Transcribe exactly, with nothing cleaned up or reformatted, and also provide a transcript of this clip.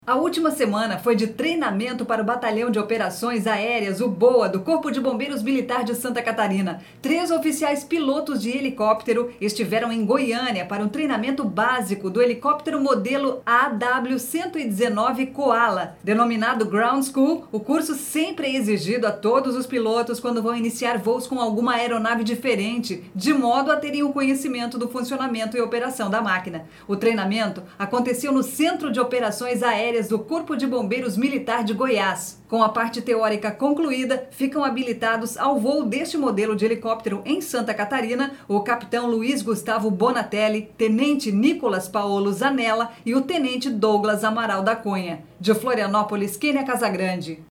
A última semana foi de treinamento para o Batalhão de Operações Aéreas, o BOA, do Corpo de Bombeiros Militar de Santa Catarina. Três oficiais pilotos de helicóptero estiveram em Goiânia para um treinamento básico do helicóptero modelo A W cento e dezenove Koala. Denominado Ground School, o curso sempre é exigido a todos os pilotos quando vão iniciar voos com alguma aeronave diferente, de modo a terem o conhecimento do funcionamento e operação da máquina. O treinamento aconteceu no Centro de Operações Aéreas do Corpo de Bombeiros Militar de Goiás. Com a parte teórica concluída, ficam habilitados ao voo deste modelo de helicóptero em Santa Catarina o capitão Luiz Gustavo Bonatelli, tenente Nicolas Paolo Zanella e o tenente Douglas Amaral da Cunha. De Florianópolis, Kênia Casagrande.